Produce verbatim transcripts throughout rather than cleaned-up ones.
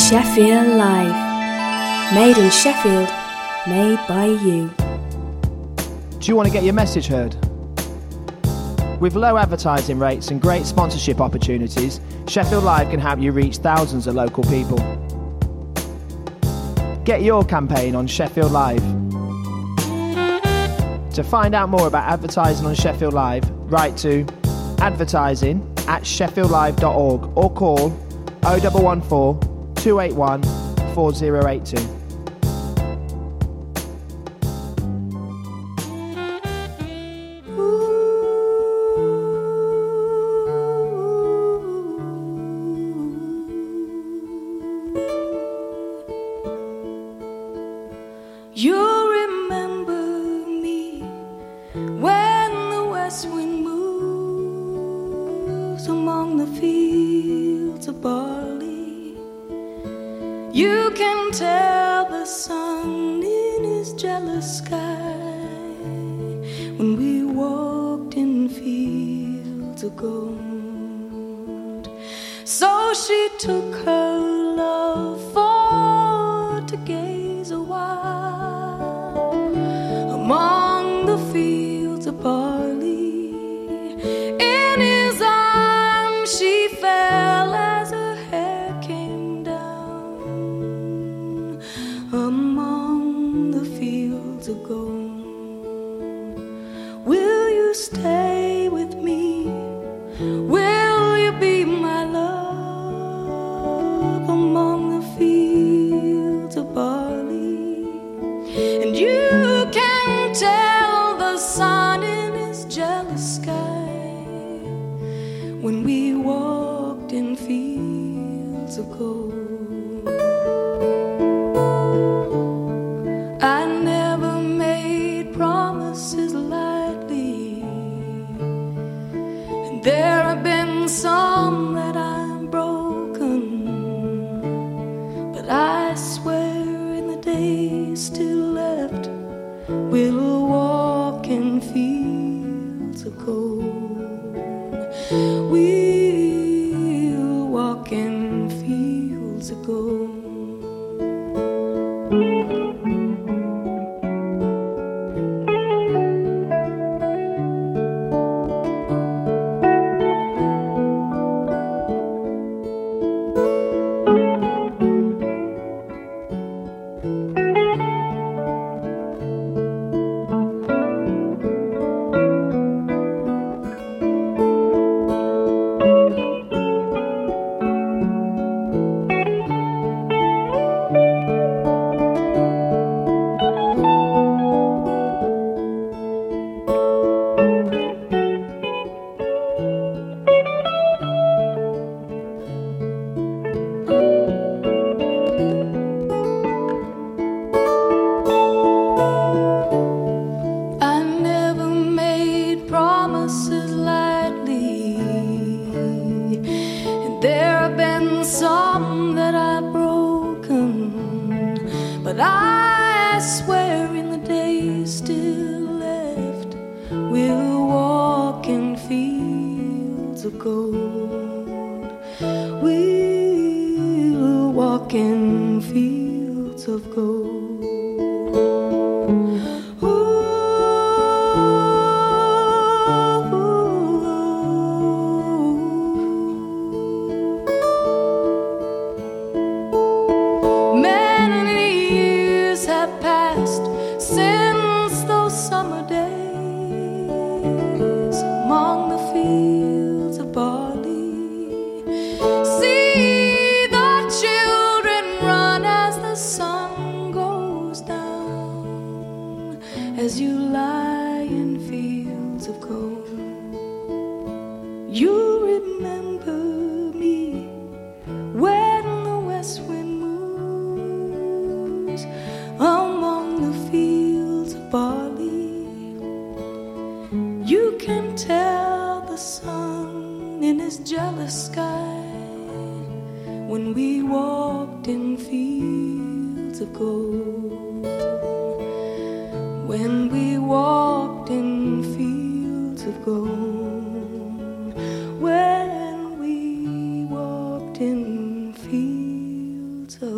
Sheffield Live. Made in Sheffield, made by you. Do you want to get your message heard? With low advertising rates and great sponsorship opportunities, Sheffield Live can help you reach thousands of local people. Get your campaign on Sheffield Live. To find out more about advertising on Sheffield Live, write to advertising at sheffield live dot org or call oh one one four, two eight one, four oh eight two. In fields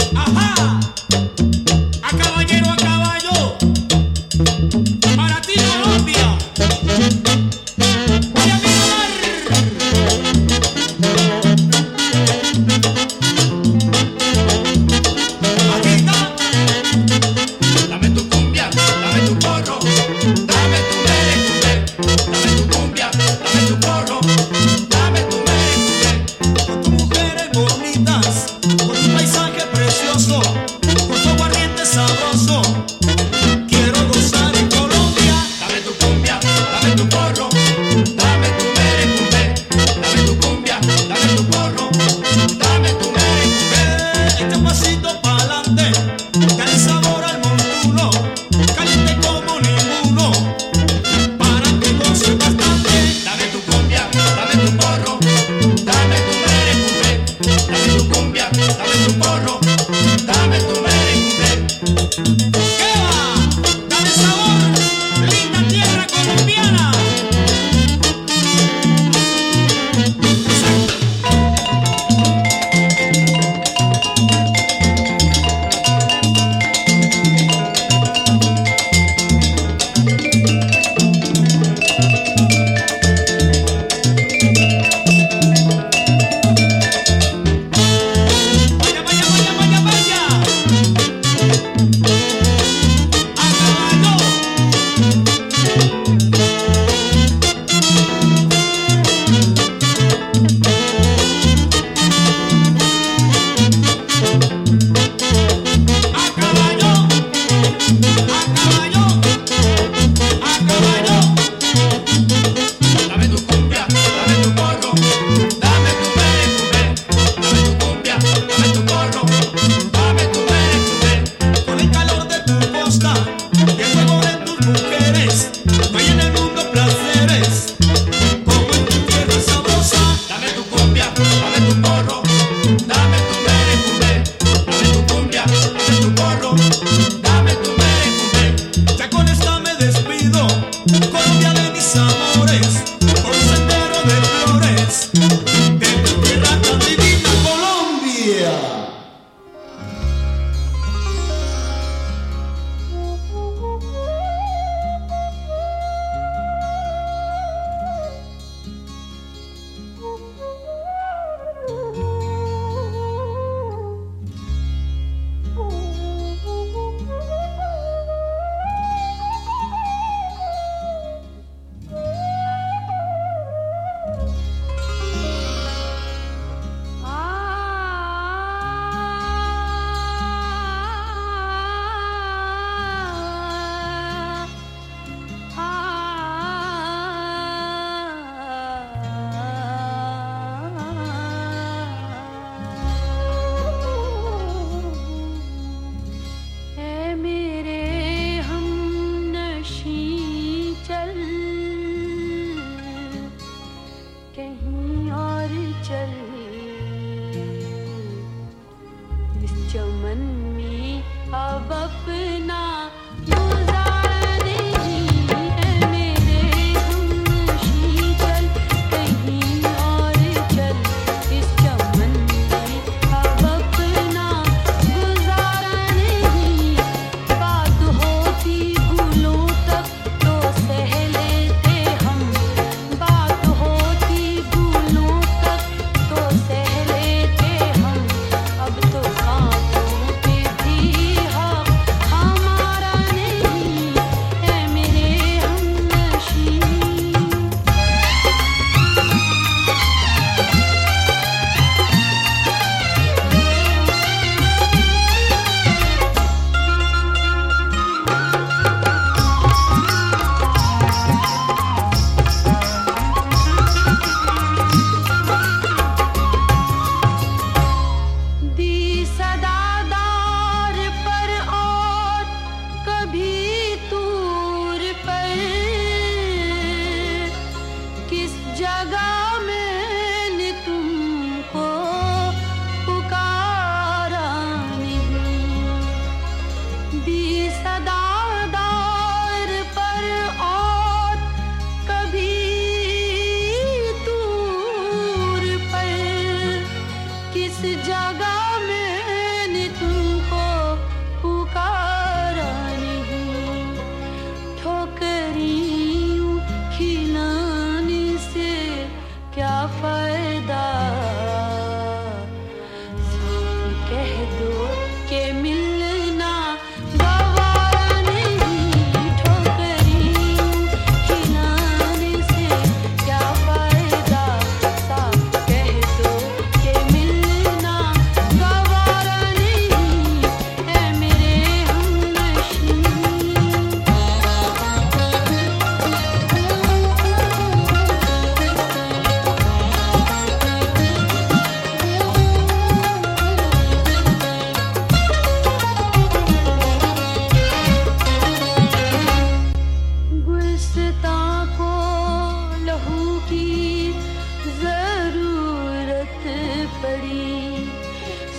हम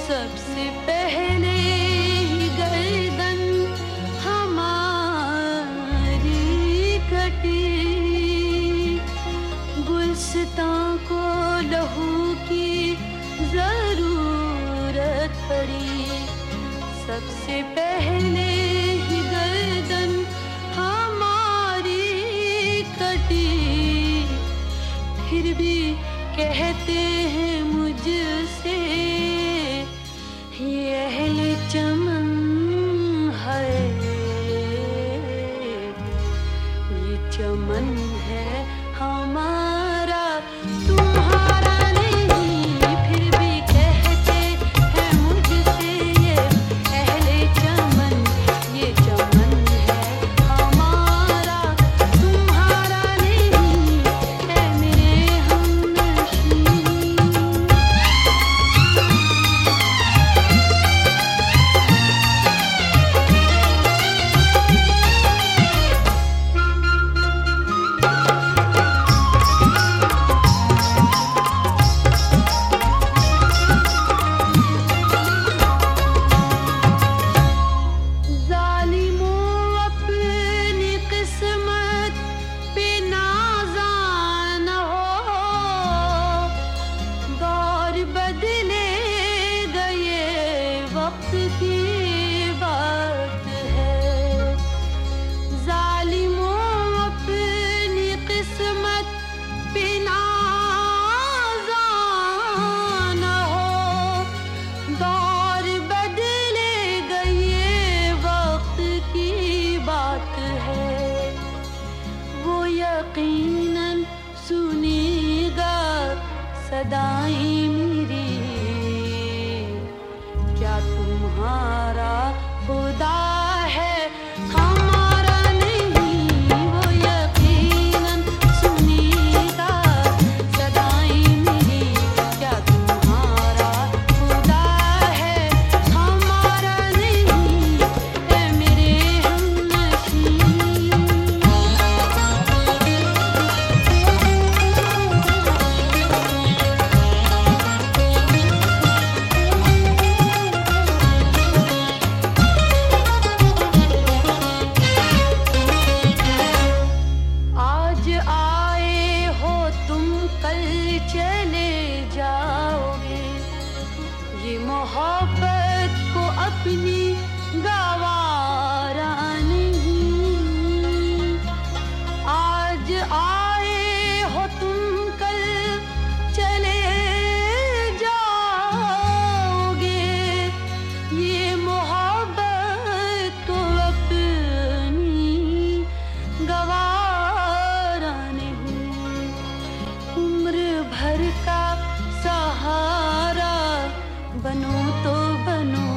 सबसे पहले ही गर्दन हमारी कटी, गुलसितां को लहू की जरूरत पड़ी। सबसे पहले ही गर्दन हमारी कटी, फिर भी कहते हैं मुझसे ये अहले चमन है, ये चमन है हमारा तुम्हारा नहीं। फिर भी कहते हैं मुझसे ये अहले चमन, ये चमन है हमारा तुम्हारा नहीं। है मेरे हमनशीं यकीनन सुनेगा सदाएं मेरी। क्या तुम्हारा खुदा है हमारा नहीं, वो यकीनन सुनेगा सदाएं मेरी। क्या तुम्हारा खुदा है हमारा नहीं, है मेरे हमनशीं। मोहब्बत को अपनी गवारा नहीं। आज आए हो तुम कल चले जाओगे, ये मोहब्बत को अपनी गवारा नहीं। उम्र भर का सहारा बनो तो बनो,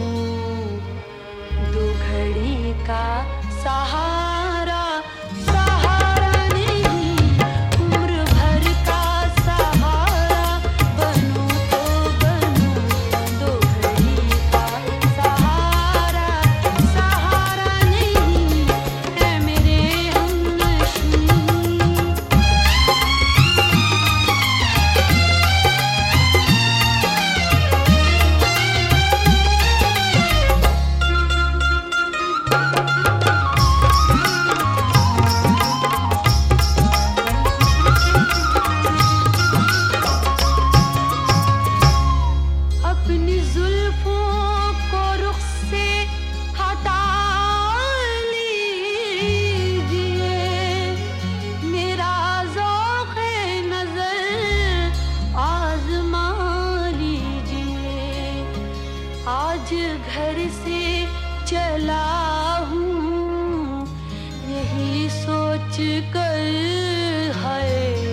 दो घड़ी का सहारा सहारा नहीं। उम्र भर का सहारा बनो तो बनो, दो घड़ी का सहारा सहारा नहीं, है मेरे हमनशीं। अपनी जुल्फों को रुख से हटा लीजिए, मेरा ज़ौक़-ए नज़र आज़मा लीजिए। आज घर से चला हूँ यही सोच कर है,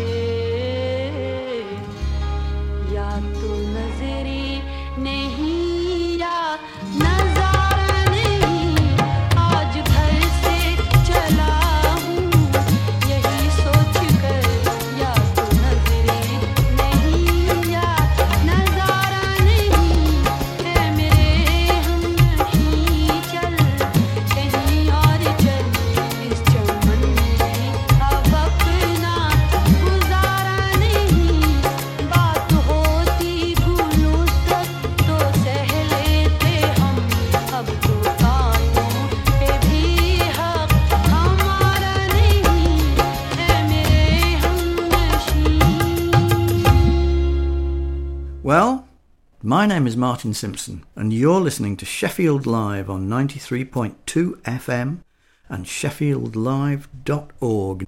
या तो नजरे नहीं या नजारा नहीं। आज घर से चला हूँ यही सोच कर, या तो नजरे नहीं या नजारा नहीं, है मेरे हमनशीं। चल कहीं और चल, इस चमन में अब अपना My name is Martin Simpson, and you're listening to Sheffield Live on ninety-three point two F M and sheffield live dot org.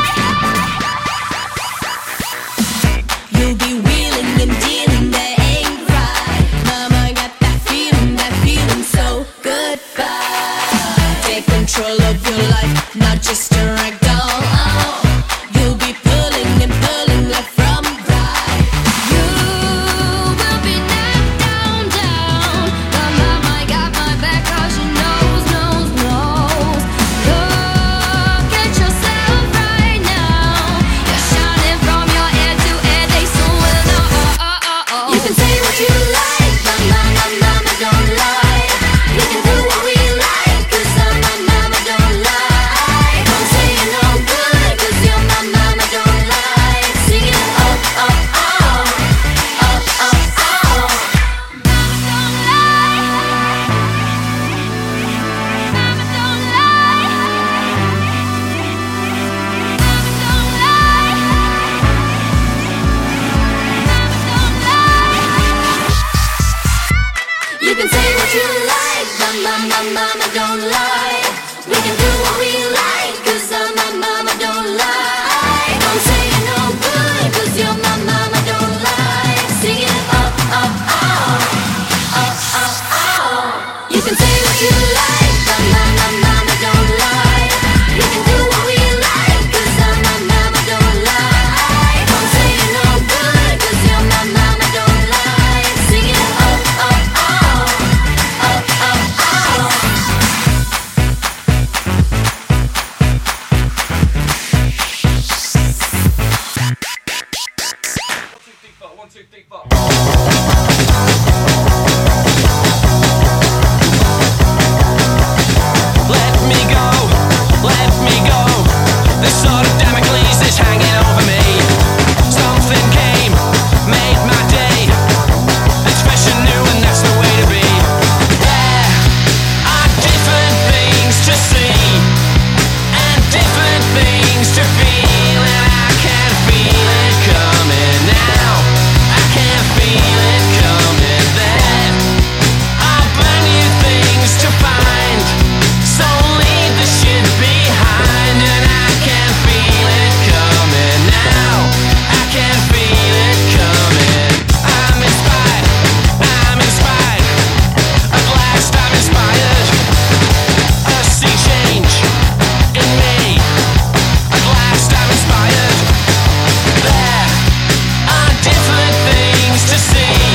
You'll be wheeling and dealing, there ain't You can say what you like, but my mama don't lie. We can do what we like, cause my mama don't lie. Don't say you're no good, cause your mama don't lie. Sing it up, up, out, up, up, out. You can say what you like, but my mama don't lie. We can do what we like, cause my mama don't lie. Don't say you're no good, cause your mama don't lie. Sing it up, up, out, up, up, out. One, two, three, four. Let me go, let me go. The sword of Damocles is hanging over me. Something came, made my day. It's fresh and new and that's the way to be. There are different things to see and different things to feel, and I can feel it coming now. I can feel it coming. There are brand new things to find, so leave the shit behind, and I can feel it coming now. I can feel it coming. I'm inspired, I'm inspired. At last I'm inspired. I see change in me. At last I'm inspired. There are different things to see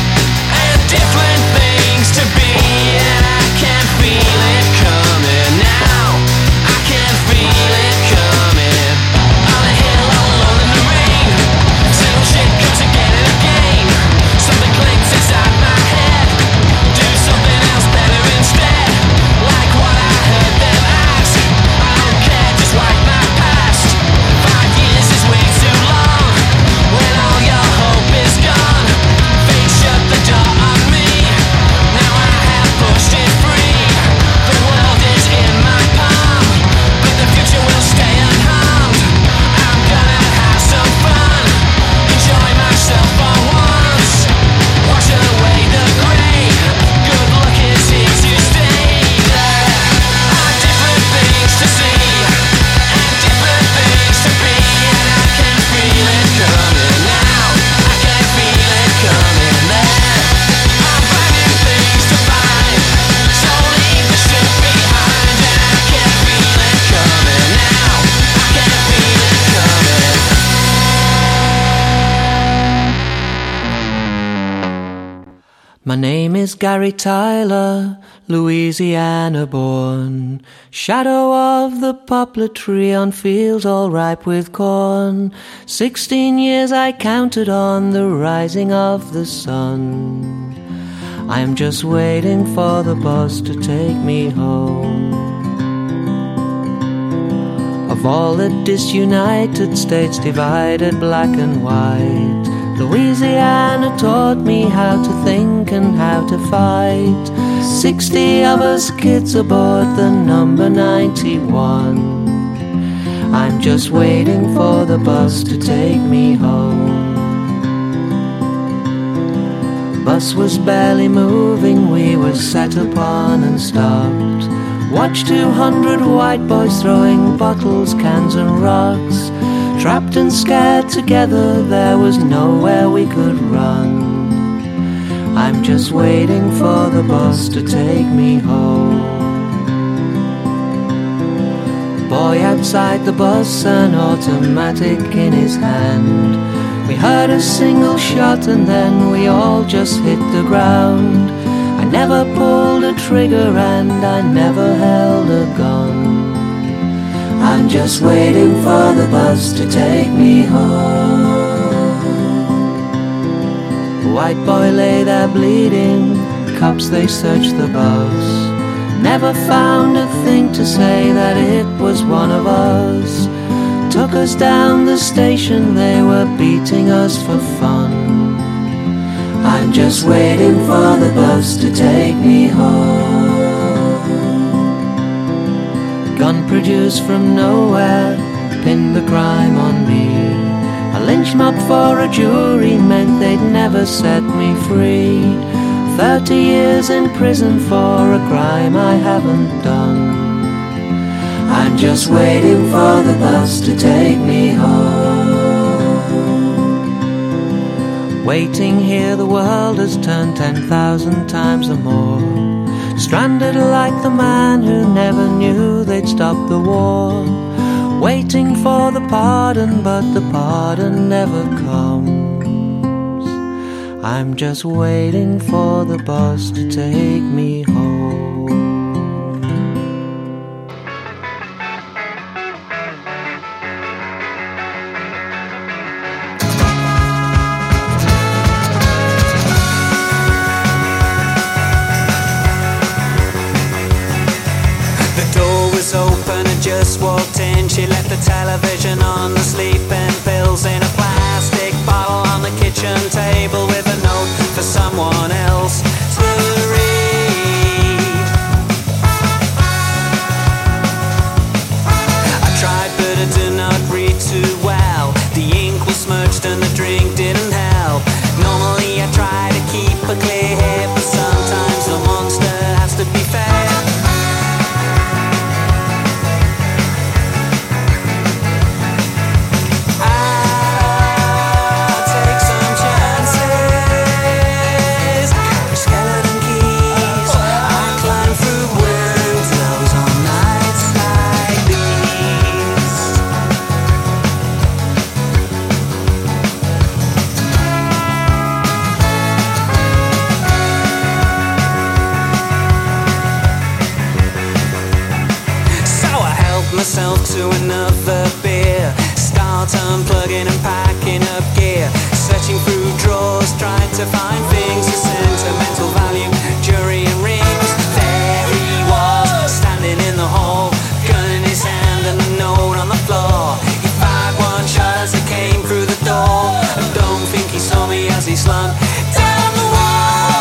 and different things to be, and I can feel it coming now. I can feel it coming. On a hill all alone in the rain, same shit comes again and again. Something clicks inside my head. Do something else better instead, like what I heard them ask. I don't care, just wipe my past. Five years is way too long. When all your hope is gone, fate shut the door on me. Now I have pushed it free. The world is in my palm, but the future will stay unharmed. I'm gonna have some fun, enjoy myself for once. Wash away the grey. Good luck is here to stay. There are different things to see and different things to be, and I can feel it coming now. I can feel it coming. There are brand new things to find, so leave the shit behind, and I can feel it coming now. I can feel it coming. My name is Gary Tyler, Louisiana born. Shadow of the poplar tree on fields all ripe with corn. Sixteen years I counted on the rising of the sun. I am just waiting for the bus to take me home. Of all the disunited states divided black and white, Louisiana taught me how to think and how to fight. Sixty of us kids aboard the number ninety-one. I'm just waiting for the bus to take me home. Bus was barely moving, we were set upon and stopped. Watched two hundred white boys throwing bottles, cans and rocks. Trapped and scared together, there was nowhere we could run. I'm just waiting for the bus to take me home. Boy outside the bus, an automatic in his hand. We heard a single shot and then we all just hit the ground. I never pulled a trigger and I never held a gun. I'm just waiting for the bus to take me home. The white boy lay there bleeding, cops they searched the bus. Never found a thing to say that it was one of us. Took us down the station, they were beating us for fun. I'm just waiting for the bus to take me home. Gun produced from nowhere, pinned the crime on me. A lynch mob for a jury meant they'd never set me free. thirty years in prison for a crime I haven't done. I'm just waiting for the bus to take me home. Waiting here, the world has turned ten thousand times or more. Stranded like the man who never knew they'd stop the war. Waiting for the pardon, but the pardon never comes. I'm just waiting for the bus to take me home. Just walked in, she left the television on, the sleeping pills in a plastic bottle on the kitchen table with a note for someone else to read. I tried but I did not read too well. The ink was smudged and the drink didn't help. Normally I try to keep a clear head, but sometimes the monster has to be fed. Myself to another beer, start unplugging and packing up gear, searching through drawers, trying to find things of sentimental value, jewelry and rings. There he was, standing in the hall, gun in his hand and a note on the floor. He fired one shot as it came through the door. I don't think he saw me as he slunk down the wall.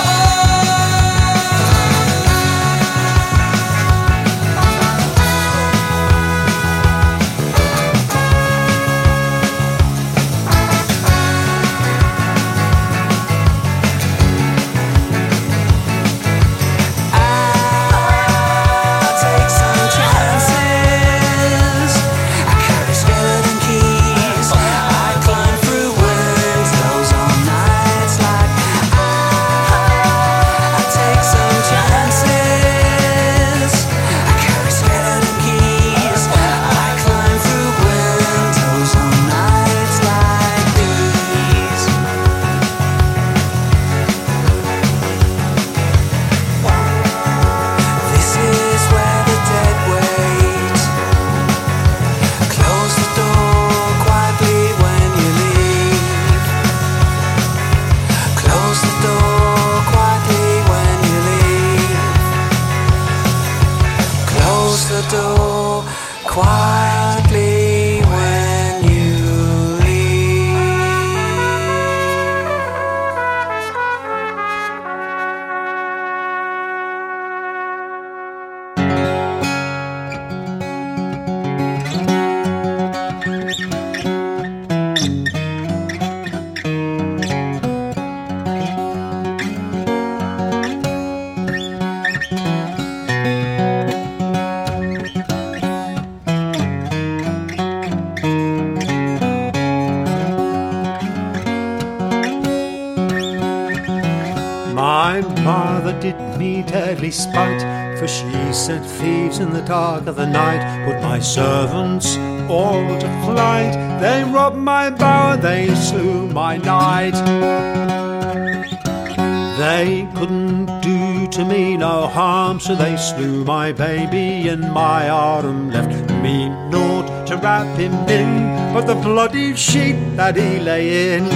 Quietly when you My mother did me deadly spite, for she sent thieves in the dark of the night, put my servants all to flight. They robbed my bower, they slew my knight. They couldn't do to me no harm, so they slew my baby in my arm, left me naught to wrap him in but the bloody sheet that he lay in.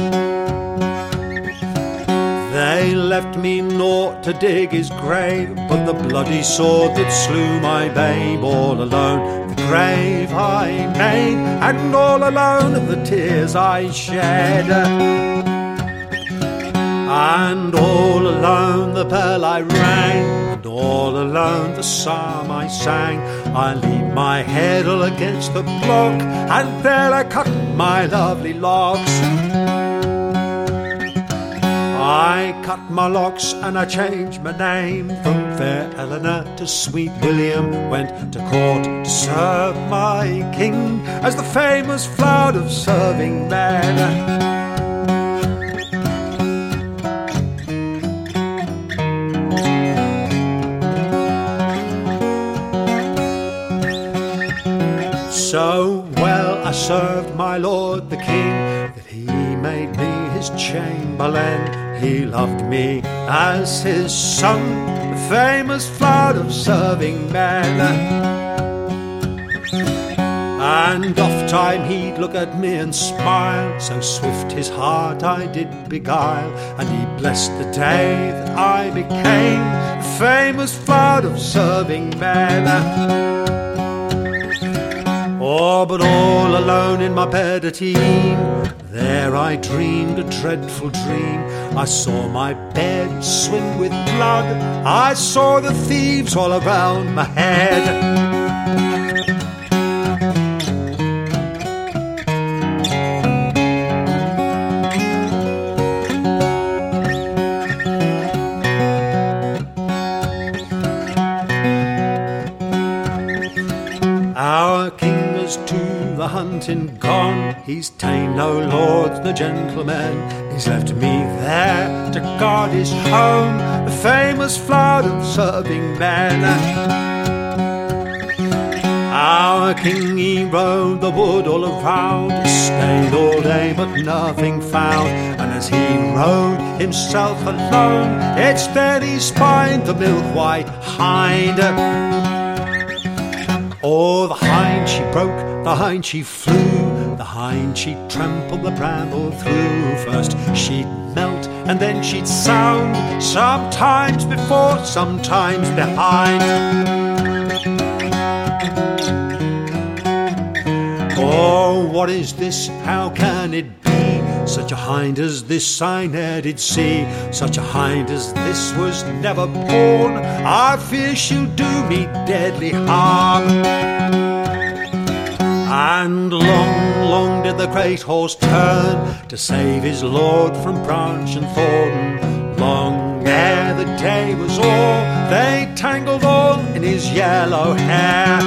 They left me naught to dig his grave but the bloody sword that slew my babe. All alone the grave I made, and all alone the tears I shed, and all alone the bell I rang, and all alone the psalm I sang. I leaned my head all against the block, and there I cut my lovely locks. I cut my locks and I changed my name from Fair Eleanor to Sweet William. Went to court to serve my king as the famous flood of serving men. So well I served my lord the king that he made me his chamberlain. He loved me as his son, the famous flood of serving men. And oft time he'd look at me and smile, so swift his heart I did beguile. And he blessed the day that I became the famous flood of serving men. Oh, but all alone in my bed at e'en, there I dreamed a dreadful dream. I saw my bed swim with blood, I saw the thieves all around my head. Our king is to the hunting gone, he's ta'en no lords, no gentlemen. He's left me there to guard his home, the famous flood of serving men. Our king, he rode the wood all around, he stayed all day but nothing found. And as he rode himself alone, it's then he spied the milk-white hind. Oh, the hind she broke, the hind she flew, the hind she trampled the bramble through. First she'd melt and then she'd sound, sometimes before, sometimes behind. Oh, what is this? How can it be? Such a hind as this I ne'er did see. Such a hind as this was never born. I fear she'll do me deadly harm. And long, long did the great horse turn to save his lord from branch and thorn. Long ere the day was o'er, they tangled all in his yellow hair.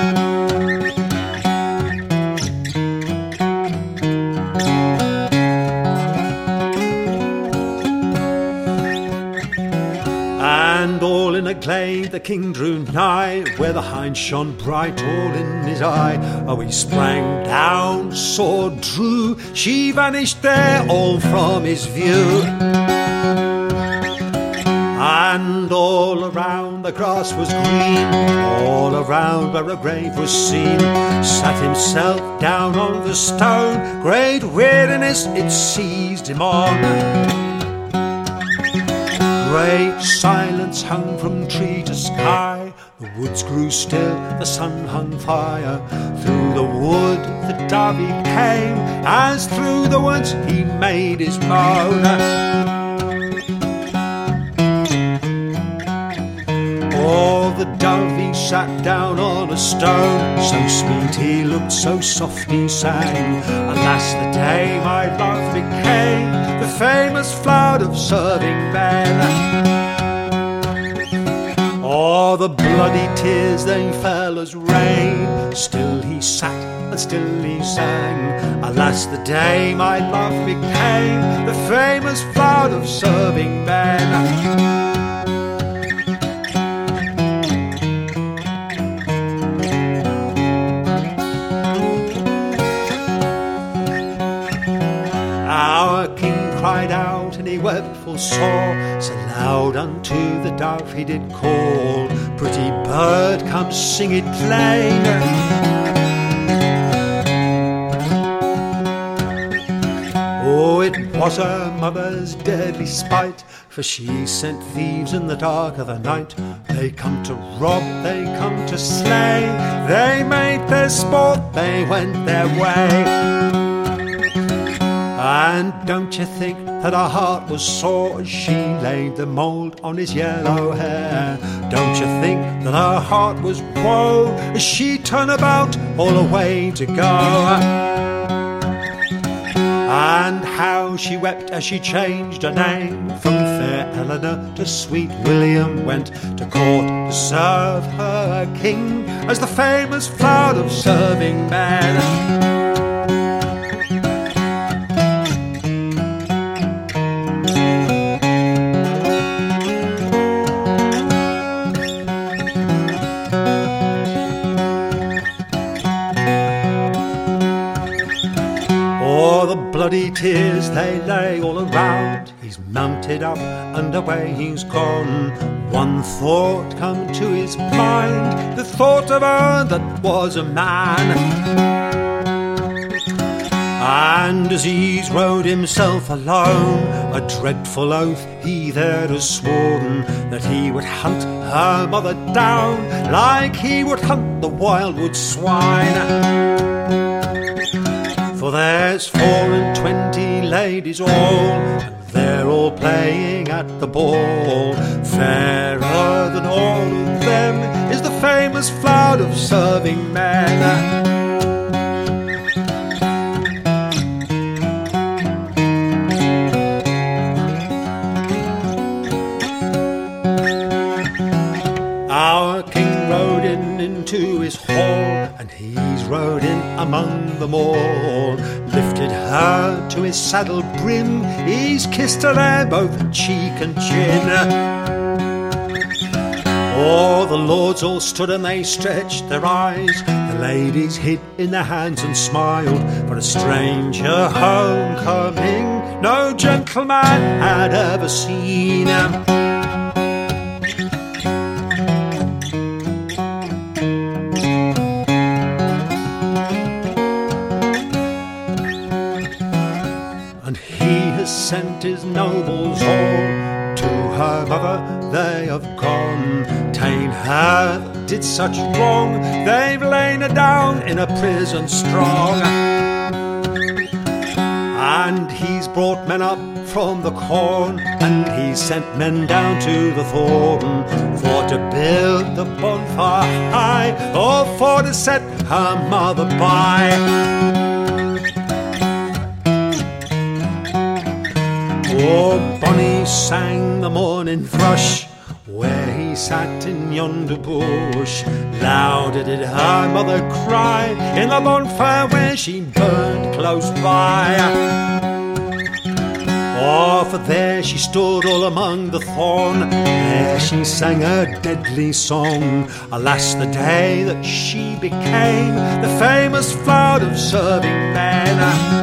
And all in a glade the king drew nigh, where the hind shone bright all in his eye. Oh, he sprang down, sword drew, she vanished there all from his view. And all around the grass was green, all around where a grave was seen, sat himself down on the stone, great weariness it seized him on. Great silence hung from tree to sky, the woods grew still, the sun hung fire. Through the wood the dove he came, as through the woods he made his moan. Oh, the dove he sat down on a stone, so sweet he looked, so soft he sang. Alas, the day my love became the famous flood of serving men. Oh, the bloody tears they fell as rain, still he sat and still he sang. Alas, the day my love became the famous flood of serving men. Our king cried out and he wept full sore, so loud unto the dove he did call, pretty bird, come sing it plain. Oh, it was her mother's deadly spite, for she sent thieves in the dark of the night. They come to rob, they come to slay, they made their sport, they went their way. And don't you think that her heart was sore as she laid the mould on his yellow hair? Don't you think that her heart was woe as she turned about all the way to go? and how she wept as she changed her name. From fair Eleanor to sweet William went to court to serve her king, as the famous flood of serving men. Bloody tears they lay all around. He's mounted up and away he's gone. One thought come to his mind, the thought of her that was a man. And as he's rode himself alone, a dreadful oath he there has sworn, that he would hunt her mother down like he would hunt the wildwood swine. For there's four and twenty ladies all, and they're all playing at the ball. Fairer than all of them is the famous flood of serving men. Our king rode in into his hall, and he's rode in among them all. Lifted her to his saddle brim, he's kissed her there both cheek and chin. Oh, the lords all stood and they stretched their eyes, the ladies hid in their hands and smiled. For a stranger homecoming no gentleman had ever seen. Sent his nobles all to her mother, they have gone. Ta'en her that did such wrong, they've lain her down in a prison strong. And he's brought men up from the corn, and he's sent men down to the thorn, for to build the bonfire high, or for to set her mother by. Oh, Bonnie sang the morning thrush, where he sat in yonder bush. Louder did her mother cry, in the bonfire where she burned close by. Oh, for there she stood all among the thorn, there she sang a deadly song. Alas, the day that she became the famous flood of serving men.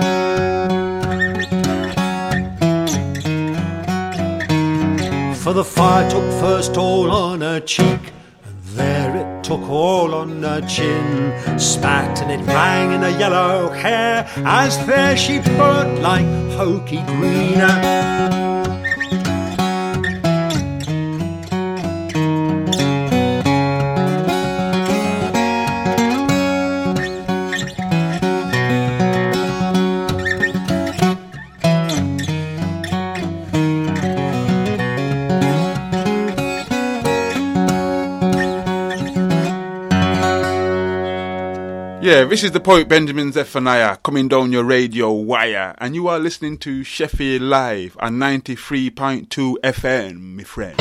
For the fire took first all on her cheek, and there it took all on her chin. Spat and it rang in her yellow hair, as there she burnt like hokey green. Yeah, this is the poet Benjamin Zephaniah coming down your radio wire, and you are listening to Sheffield Live on ninety-three point two F M, my friend.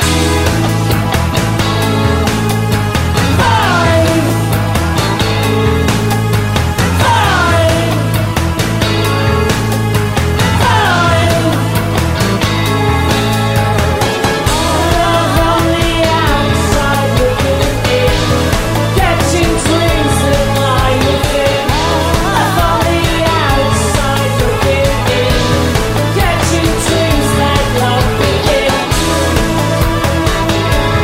Catching dreams that love begins.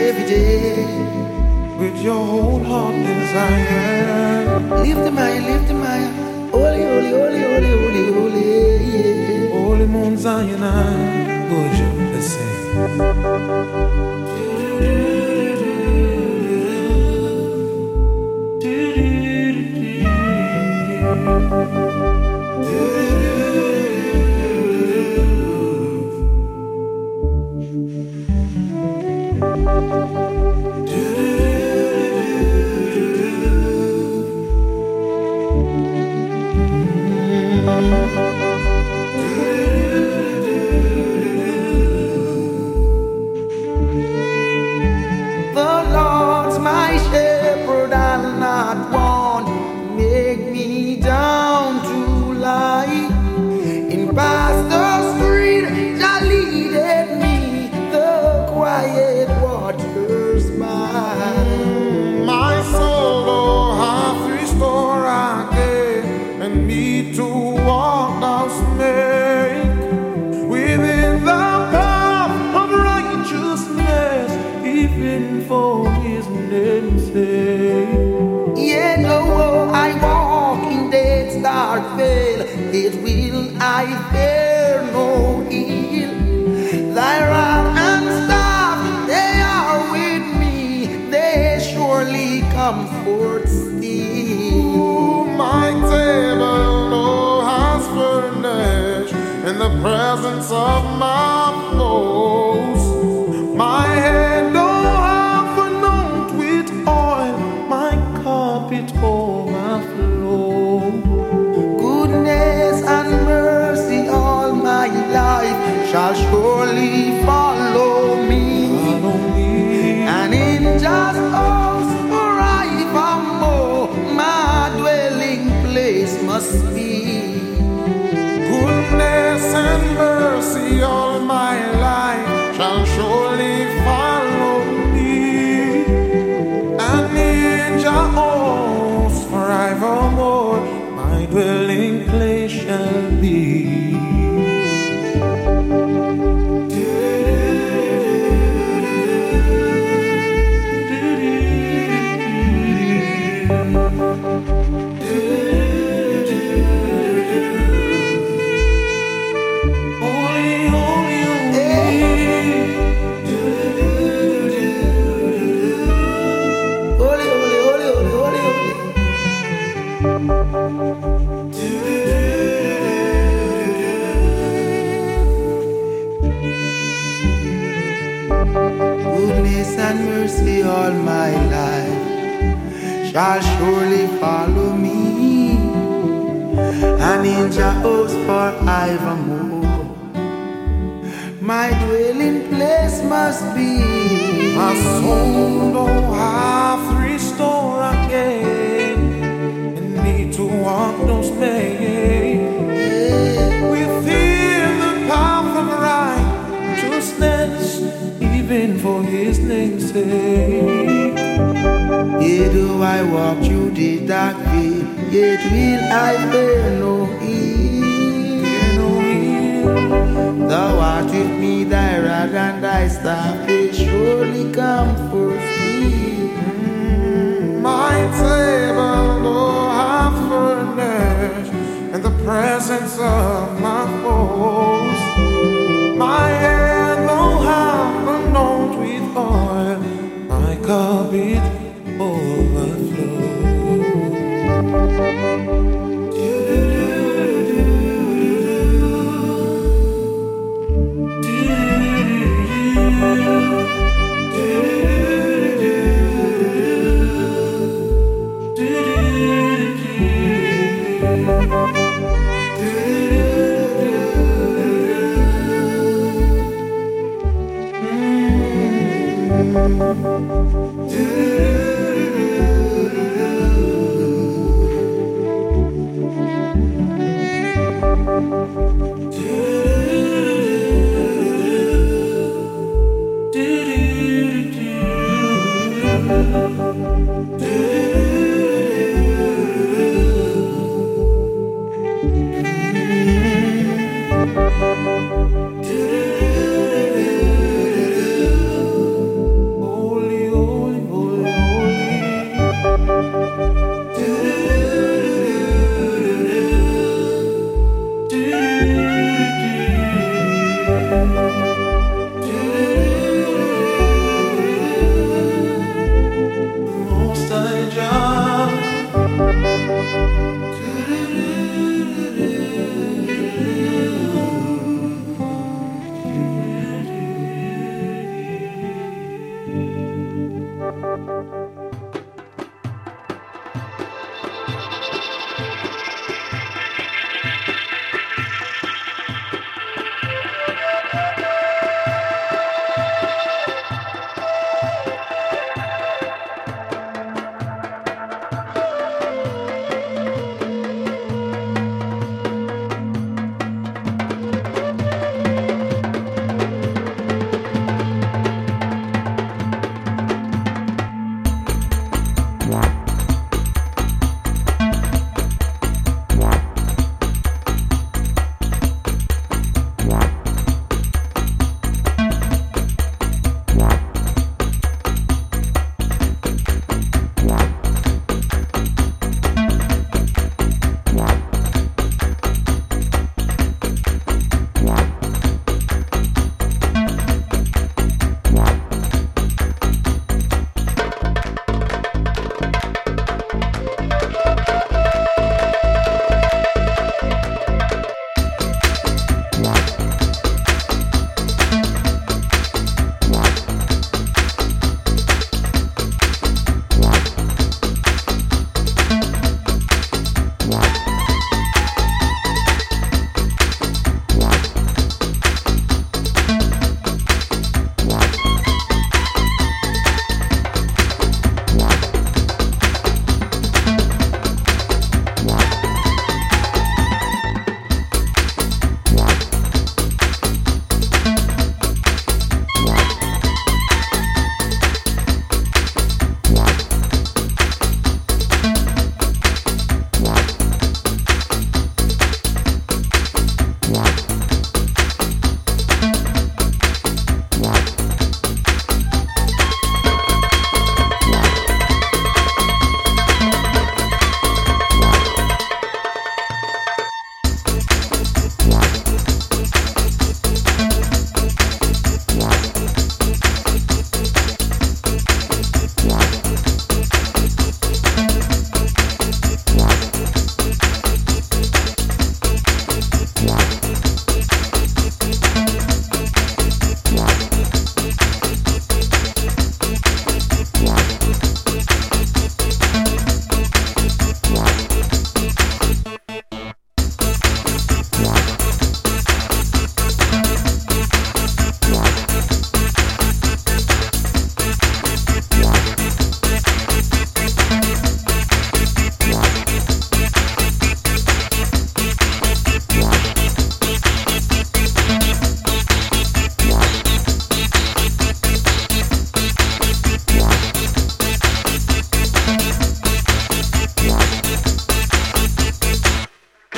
every day. With your whole heart desire. Lift the Maya, lift the Maya. Holy, holy, holy, holy, holy, holy, yeah. Holy Moon Zion, would you let's sing? I fear no ill. Thy rod and staff, they are with me. They surely comfort still. My table, oh, has furnished in the presence of my foes. My head, oh, half anointed with oil. My cup it overflows. Goodness and mercy all my life shall surely follow me, follow me. And in just house forevermore my dwelling place must be. Goodness and mercy all my life shall surely follow me, and in your house forevermore my dwelling place shall be. Goodness and mercy all my life shall surely follow me, and in your house forevermore my dwelling place must be. My soul don't have to restore again, and need to walk those ways within the path of righteousness, even for His name's sake. Yet do I walk through the dark way, yet will I fear no ill. Thou art with me, thy rod and thy staff, they surely comfort me. My table, oh, half furnished in the presence of my foes. My head, oh, half anointed with oil, my cup it overflows.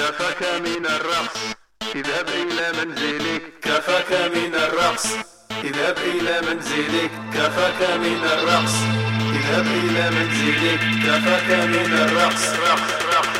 كفاك من الرقص اذهب إلى منزلك كفاك من الرقص اذهب إلى منزلك كفاك من الرقص اذهب إلى منزلك كفاك من الرقص رقص رقص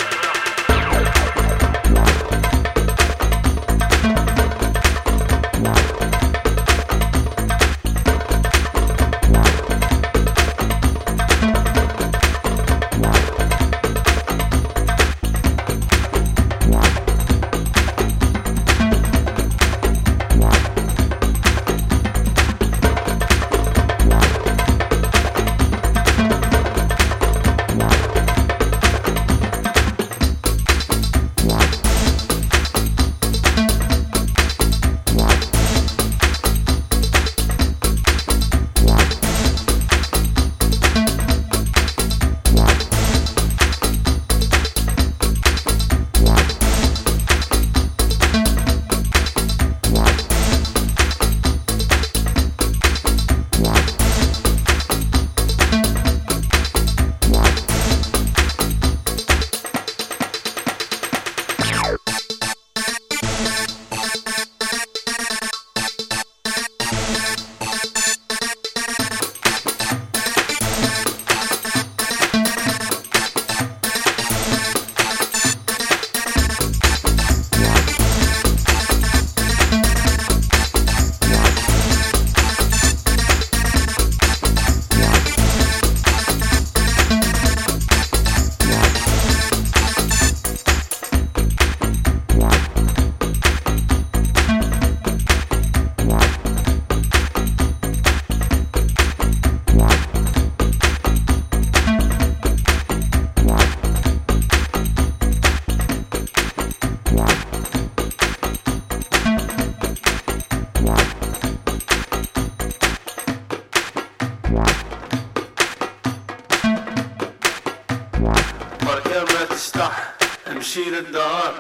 امشي للدار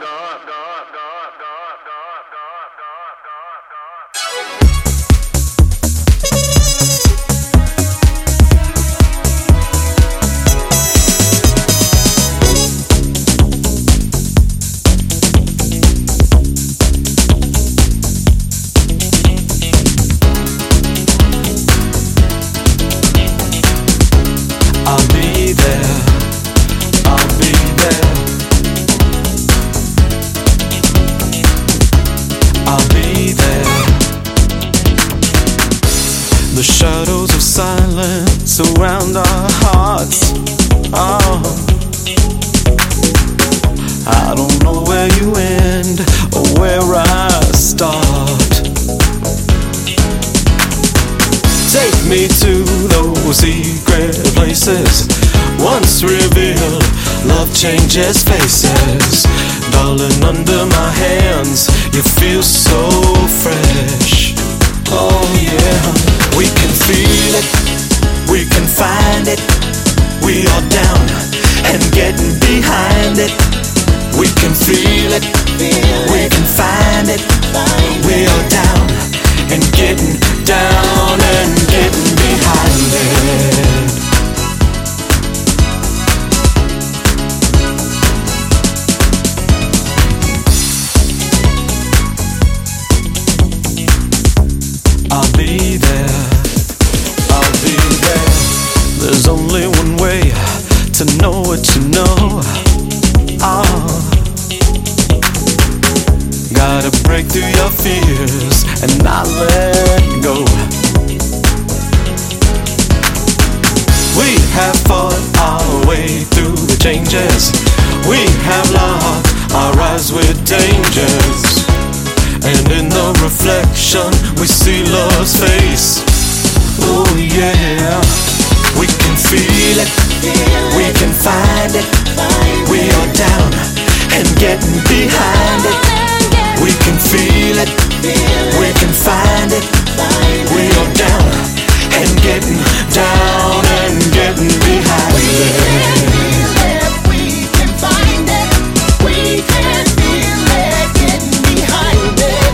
surround our hearts. Oh, I don't know where you end or where I start. Take me to those secret places once revealed. Love changes faces. Darling, under my hands, you feel so fresh. Oh yeah, we can feel it. We can find it. We are down and getting behind it. We can feel it. We can find it. We are down and getting down and getting behind it. I'll be there. I'll be there. There's only one way to know what you know. Oh, gotta break through your fears and not let go. We have fought our way through the changes. We have locked our eyes with dangers. And in the reflection we see love's face. Oh yeah, we can feel it, we can find it. We are down and getting behind it. We can feel it, we can find it. We are down and getting down and getting behind it. We can find it, we can feel it, getting behind it.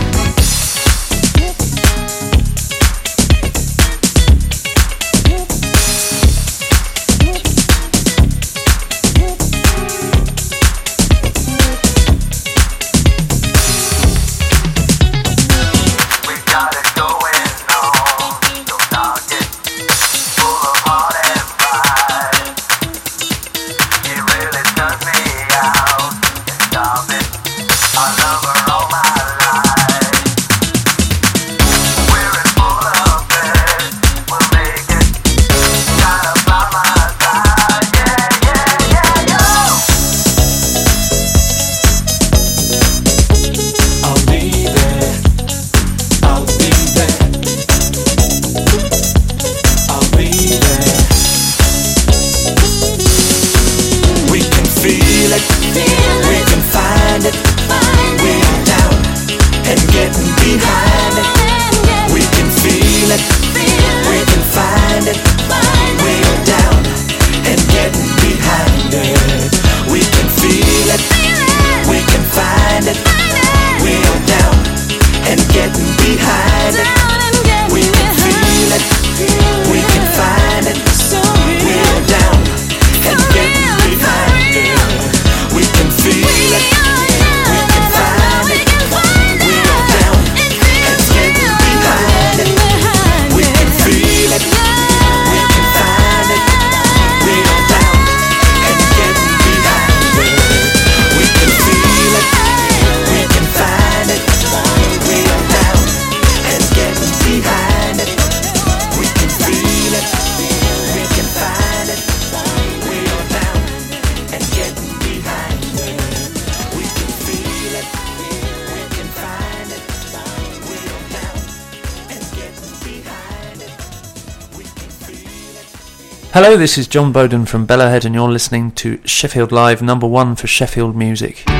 Hello, this is John Bowden from Bellowhead and you're listening to Sheffield Live, number one for Sheffield music.